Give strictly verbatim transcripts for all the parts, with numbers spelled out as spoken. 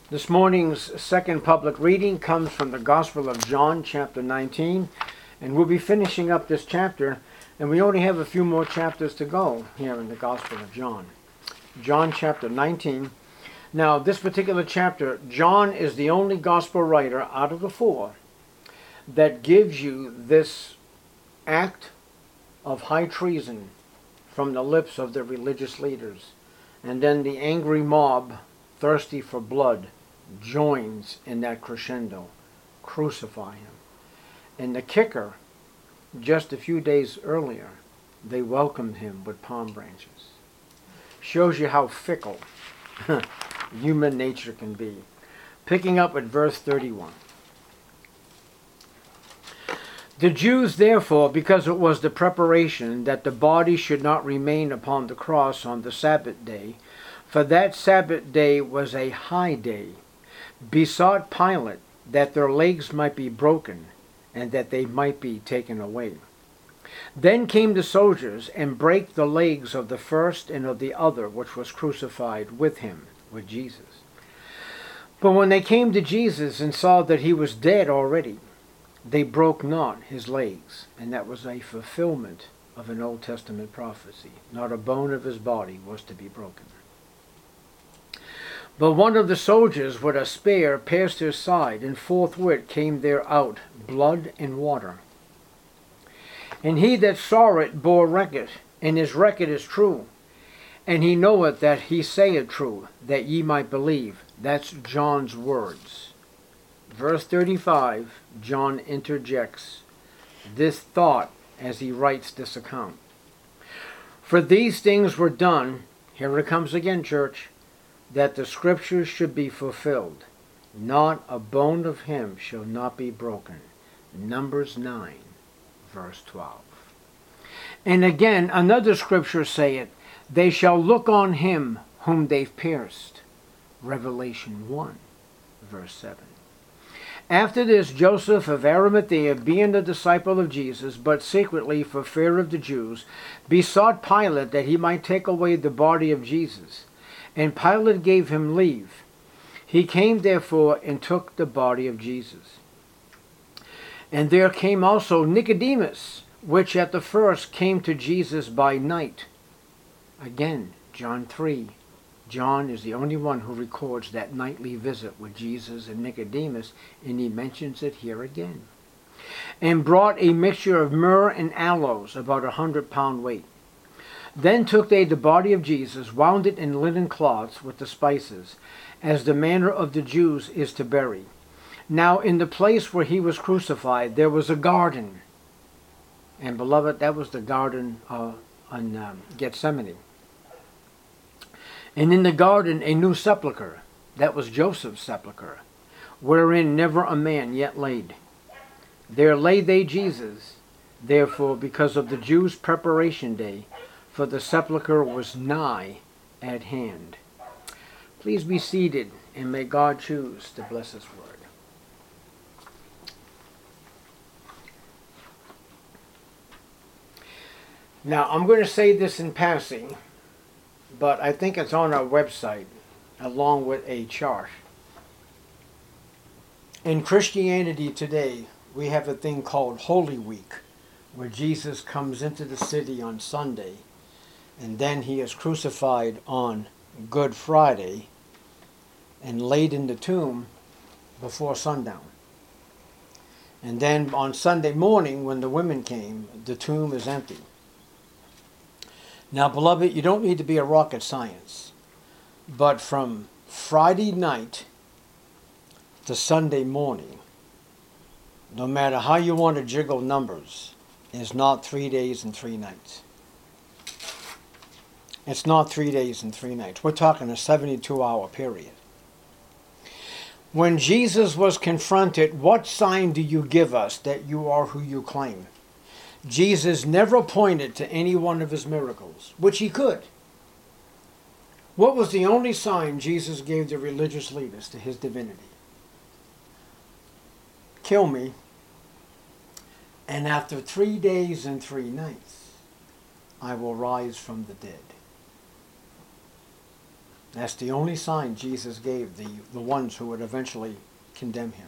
This morning's second public reading comes from the Gospel of John, chapter nineteen, and we'll be finishing up this chapter, and we only have a few more chapters to go here in the Gospel of John. John chapter nineteen. Now, this particular chapter, John is the only Gospel writer out of the four that gives you this act of high treason from the lips of the religious leaders, and then the angry mob, thirsty for blood, joins in that crescendo. Crucify him. And the kicker, just a few days earlier, they welcomed him with palm branches. Shows you how fickle human nature can be. Picking up at verse thirty-one. The Jews, therefore, because it was the preparation that the body should not remain upon the cross on the Sabbath day, for that Sabbath day was a high day, besought Pilate that their legs might be broken, and that they might be taken away. Then came the soldiers, and brake the legs of the first and of the other which was crucified with him, with Jesus. But when they came to Jesus and saw that he was dead already, they broke not his legs, and that was a fulfillment of an Old Testament prophecy. Not a bone of his body was to be broken. But one of the soldiers with a spear pierced his side, and forthwith came there out blood and water. And he that saw it bore record, and his record is true. And he knoweth that he saith true, that ye might believe. That's John's words. Verse thirty-five, John interjects this thought as he writes this account. For these things were done, here it comes again, church, that the scriptures should be fulfilled. Not a bone of him shall not be broken. Numbers nine, verse twelve. And again, another scripture saith, they shall look on him whom they've pierced. Revelation one, verse seven. After this, Joseph of Arimathea, being a disciple of Jesus, but secretly for fear of the Jews, besought Pilate that he might take away the body of Jesus. And Pilate gave him leave. He came therefore and took the body of Jesus. And there came also Nicodemus, which at the first came to Jesus by night. Again, John three. John is the only one who records that nightly visit with Jesus and Nicodemus, and he mentions it here again. And brought a mixture of myrrh and aloes, about a hundred pound weight. Then took they the body of Jesus, wound it in linen cloths with the spices, as the manner of the Jews is to bury. Now in the place where he was crucified there was a garden. And beloved, that was the garden uh, on um, Gethsemane. And in the garden a new sepulchre, that was Joseph's sepulchre, wherein never a man yet laid. There laid they Jesus, therefore, because of the Jews' preparation day, for the sepulchre was nigh at hand. Please be seated, and may God choose to bless his word. Now, I'm going to say this in passing, but I think it's on our website, along with a chart. In Christianity today, we have a thing called Holy Week, where Jesus comes into the city on Sunday, and then he is crucified on Good Friday and laid in the tomb before sundown. And then on Sunday morning, when the women came, the tomb is empty. Now, beloved, you don't need to be a rocket science, but from Friday night to Sunday morning, no matter how you want to jiggle numbers, is not three days and three nights. It's not three days and three nights. We're talking a seventy-two hour period. When Jesus was confronted, what sign do you give us that you are who you claim? Jesus never pointed to any one of his miracles, which he could. What was the only sign Jesus gave the religious leaders to his divinity? Kill me, and after three days and three nights, I will rise from the dead. That's the only sign Jesus gave the, the ones who would eventually condemn him.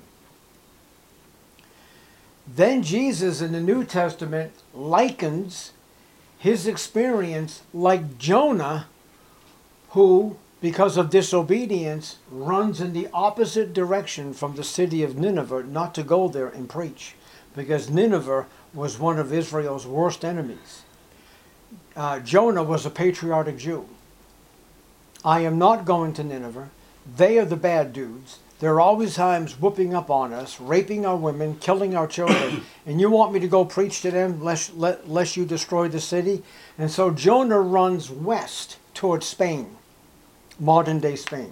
Then Jesus in the New Testament likens his experience like Jonah, who, because of disobedience, runs in the opposite direction from the city of Nineveh, not to go there and preach, because Nineveh was one of Israel's worst enemies. Uh, Jonah was a patriotic Jew. I am not going to Nineveh. They are the bad dudes. They're always times whooping up on us, raping our women, killing our children, and you want me to go preach to them lest, let, lest you destroy the city? And so Jonah runs west towards Spain, modern day Spain.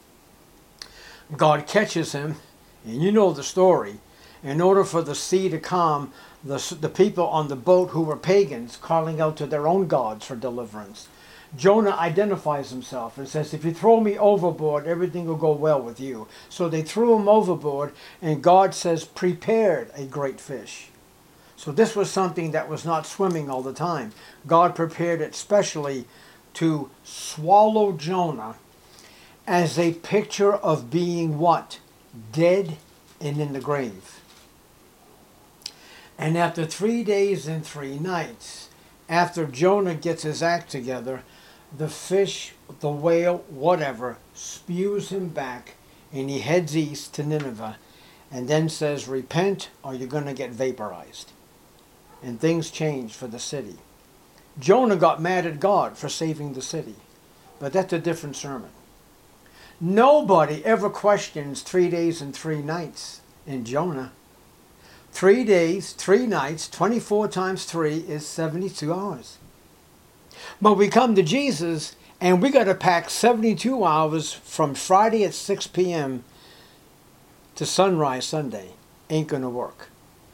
God catches him, and you know the story. In order for the sea to calm, the, the people on the boat who were pagans calling out to their own gods for deliverance, Jonah identifies himself and says, if you throw me overboard, everything will go well with you. So they threw him overboard, and God says, prepared a great fish. So this was something that was not swimming all the time. God prepared it specially to swallow Jonah as a picture of being what? Dead and in the grave. And after three days and three nights, after Jonah gets his act together, the fish, the whale, whatever, spews him back, and he heads east to Nineveh, and then says, repent or you're going to get vaporized. And things change for the city. Jonah got mad at God for saving the city, but that's a different sermon. Nobody ever questions three days and three nights in Jonah. Three days, three nights, twenty-four times three is seventy-two hours. But we come to Jesus, and we got to pack seventy-two hours from Friday at six p m to sunrise Sunday. Ain't going to work.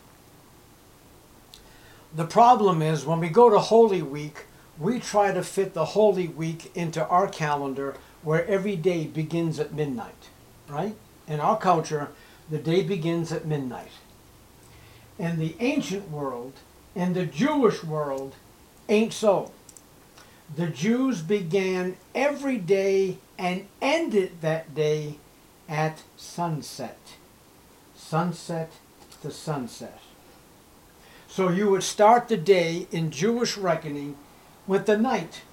The problem is when we go to Holy Week, we try to fit the Holy Week into our calendar where every day begins at midnight, right? In our culture, the day begins at midnight. In the ancient world, in the Jewish world, ain't so. The Jews began every day and ended that day at sunset. Sunset to sunset. So you would start the day in Jewish reckoning with the night.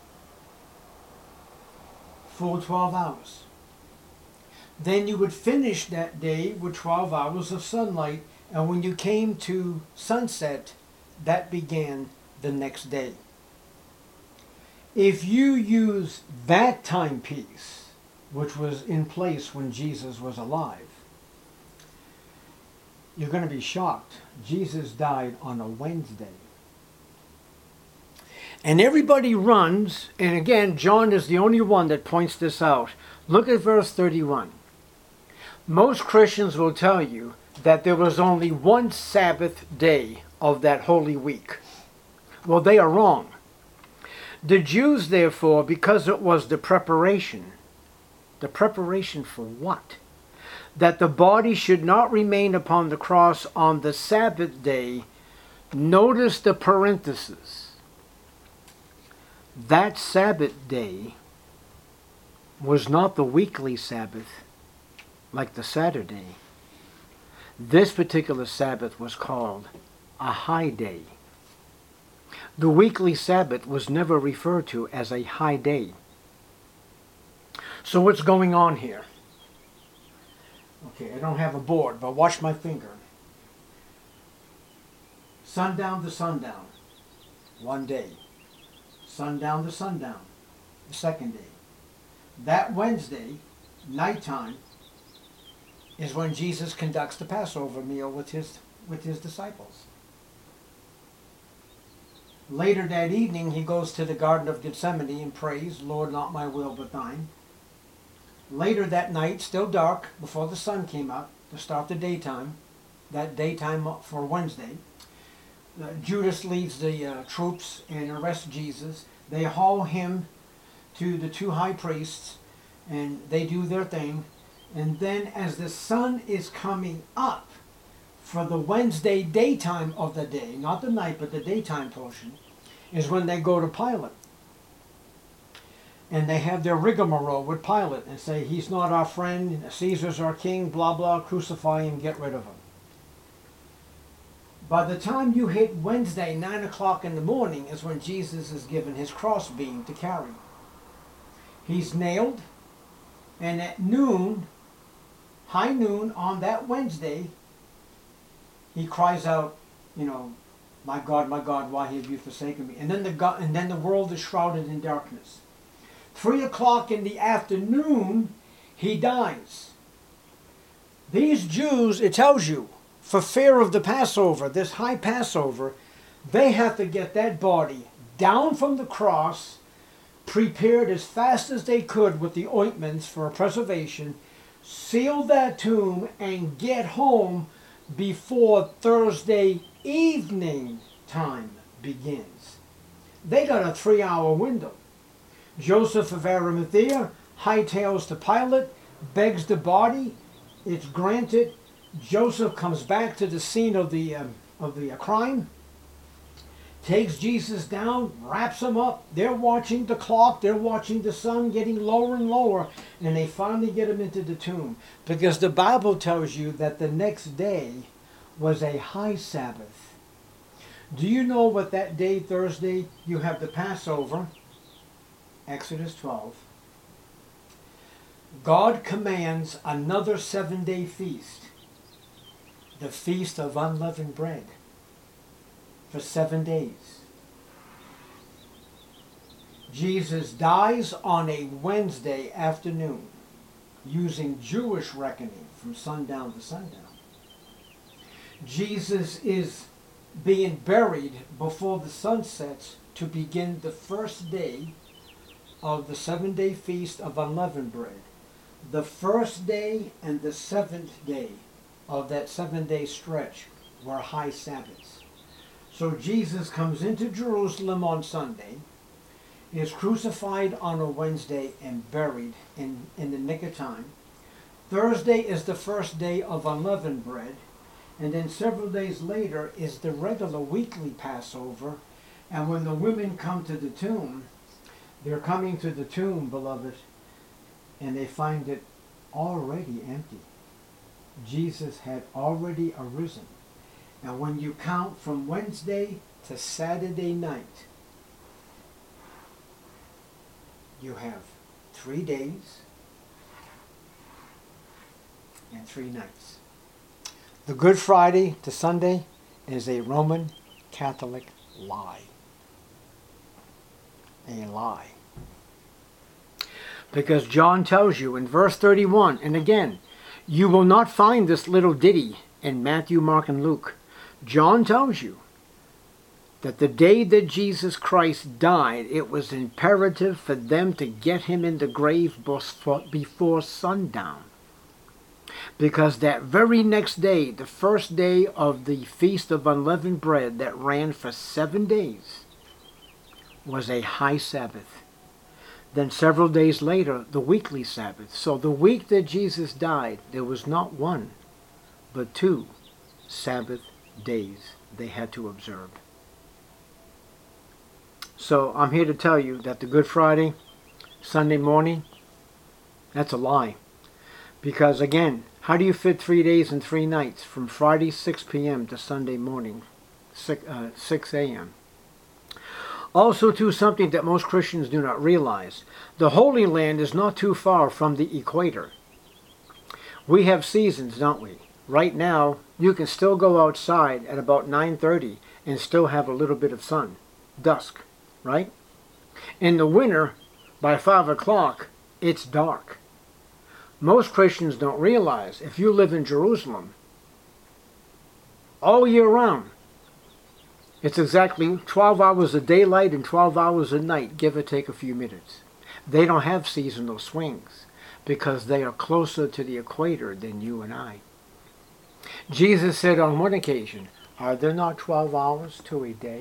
Full twelve hours. Then you would finish that day with twelve hours of sunlight, and when you came to sunset, that began the next day. If you use that timepiece, which was in place when Jesus was alive, you're going to be shocked. Jesus died on a Wednesday. And everybody runs, and again, John is the only one that points this out. Look at verse thirty-one. Most Christians will tell you that there was only one Sabbath day of that Holy Week. Well, they are wrong. The Jews, therefore, because it was the preparation, the preparation for what? That the body should not remain upon the cross on the Sabbath day. Notice the parenthesis. That Sabbath day was not the weekly Sabbath like the Saturday. This particular Sabbath was called a high day. The weekly Sabbath was never referred to as a high day. So what's going on here? Okay, I don't have a board, but watch my finger. Sundown to sundown, one day. Sundown to sundown, the second day. That Wednesday, nighttime, is when Jesus conducts the Passover meal with his, with his disciples. Later that evening, he goes to the Garden of Gethsemane and prays, Lord, not my will but thine. Later that night, still dark, before the sun came up, to start the daytime, that daytime for Wednesday, uh, Judas leads the uh, troops and arrests Jesus. They haul him to the two high priests, and they do their thing. And then as the sun is coming up for the Wednesday daytime of the day, not the night, but the daytime portion, is when they go to Pilate. And they have their rigmarole with Pilate and say, he's not our friend, Caesar's our king, blah, blah, crucify him, get rid of him. By the time you hit Wednesday, nine o'clock in the morning, is when Jesus is given his crossbeam to carry. He's nailed, and at noon, high noon on that Wednesday, he cries out, you know, my God, my God, why have you forsaken me? And then the God, and then the world is shrouded in darkness. Three o'clock in the afternoon, he dies. These Jews, it tells you, for fear of the Passover, this high Passover, they have to get that body down from the cross, prepared as fast as they could with the ointments for preservation, seal that tomb, and get home before Thursday evening time begins. They got a three-hour window. Joseph of Arimathea hightails to Pilate, begs the body. It's granted. Joseph comes back to the scene of the um, of the uh, crime, takes Jesus down, wraps him up. They're watching the clock. They're watching the sun getting lower and lower, and they finally get him into the tomb, because the Bible tells you that the next day was a high Sabbath. Do you know what that day, Thursday, you have the Passover, Exodus twelve. God commands another seven-day feast, the Feast of Unleavened Bread, for seven days. Jesus dies on a Wednesday afternoon, using Jewish reckoning from sundown to sundown. Jesus is being buried before the sun sets to begin the first day of the seven-day Feast of Unleavened Bread. The first day and the seventh day of that seven-day stretch were high Sabbaths. So Jesus comes into Jerusalem on Sunday, is crucified on a Wednesday, and buried in, in the nick of time. Thursday is the first day of unleavened bread, and then several days later is the regular weekly Passover. And when the women come to the tomb, they're coming to the tomb, beloved, and they find it already empty. Jesus had already arisen. And when you count from Wednesday to Saturday night, you have three days and three nights. The Good Friday to Sunday is a Roman Catholic lie. A lie. Because John tells you in verse thirty-one, and again, you will not find this little ditty in Matthew, Mark, and Luke. John tells you that the day that Jesus Christ died, it was imperative for them to get him in the grave before sundown. Because that very next day, the first day of the Feast of Unleavened Bread that ran for seven days, was a high Sabbath. Then several days later, the weekly Sabbath. So the week that Jesus died, there was not one, but two Sabbath days they had to observe. So I'm here to tell you that the Good Friday, Sunday morning, that's a lie. Because again, how do you fit three days and three nights from Friday six p m to Sunday morning six a m? Also, too, something that most Christians do not realize. The Holy Land is not too far from the equator. We have seasons, don't we? Right now, you can still go outside at about nine thirty and still have a little bit of sun. Dusk, right? In the winter, by five o'clock, it's dark. Most Christians don't realize, if you live in Jerusalem, all year round, it's exactly twelve hours of daylight and twelve hours of night, give or take a few minutes. They don't have seasonal swings because they are closer to the equator than you and I. Jesus said on one occasion, are there not twelve hours to a day?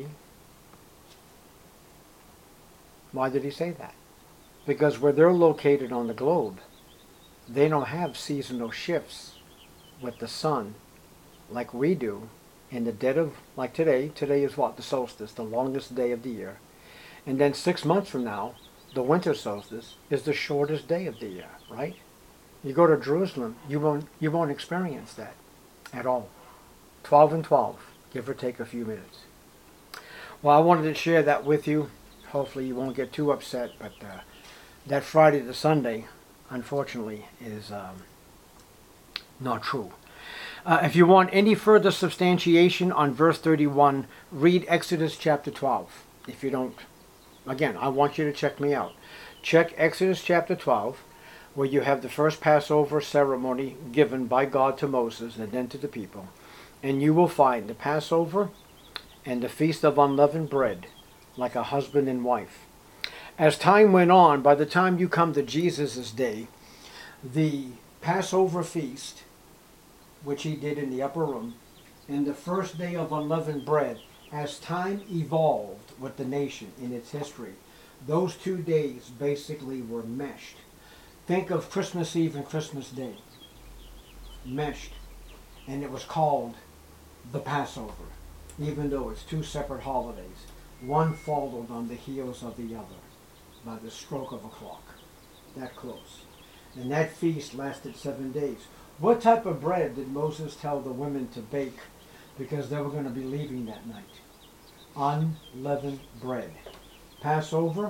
Why did he say that? Because where they're located on the globe, they don't have seasonal shifts with the sun like we do in the dead of, like today, today is what, the solstice, the longest day of the year. And then six months from now, the winter solstice, is the shortest day of the year, right? You go to Jerusalem, you won't, you won't experience that at all. twelve and twelve, give or take a few minutes. Well, I wanted to share that with you. Hopefully you won't get too upset, but uh, that Friday to Sunday, unfortunately, is um, not true. Uh, if you want any further substantiation on verse thirty-one, read Exodus chapter twelve. If you don't, again, I want you to check me out. Check Exodus chapter twelve, where you have the first Passover ceremony given by God to Moses and then to the people. And you will find the Passover and the Feast of Unleavened Bread like a husband and wife. As time went on, by the time you come to Jesus' day, the Passover feast, which he did in the upper room, and the first day of unleavened bread, as time evolved with the nation in its history, those two days basically were meshed. Think of Christmas Eve and Christmas Day, meshed, and it was called the Passover, even though it's two separate holidays. One followed on the heels of the other by the stroke of a clock, that close. And that feast lasted seven days. What type of bread did Moses tell the women to bake because they were going to be leaving that night? Unleavened bread. Passover,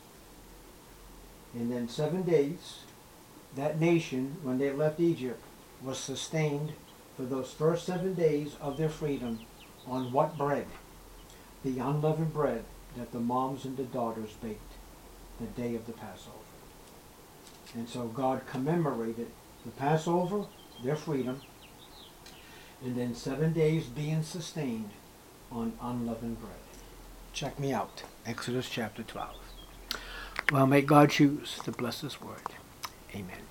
and then seven days, that nation, when they left Egypt, was sustained for those first seven days of their freedom on what bread? The unleavened bread that the moms and the daughters baked the day of the Passover. And so God commemorated the Passover, their freedom, and then seven days being sustained on unleavened bread. Check me out, Exodus chapter twelve. Well, may God choose to bless this word. Amen.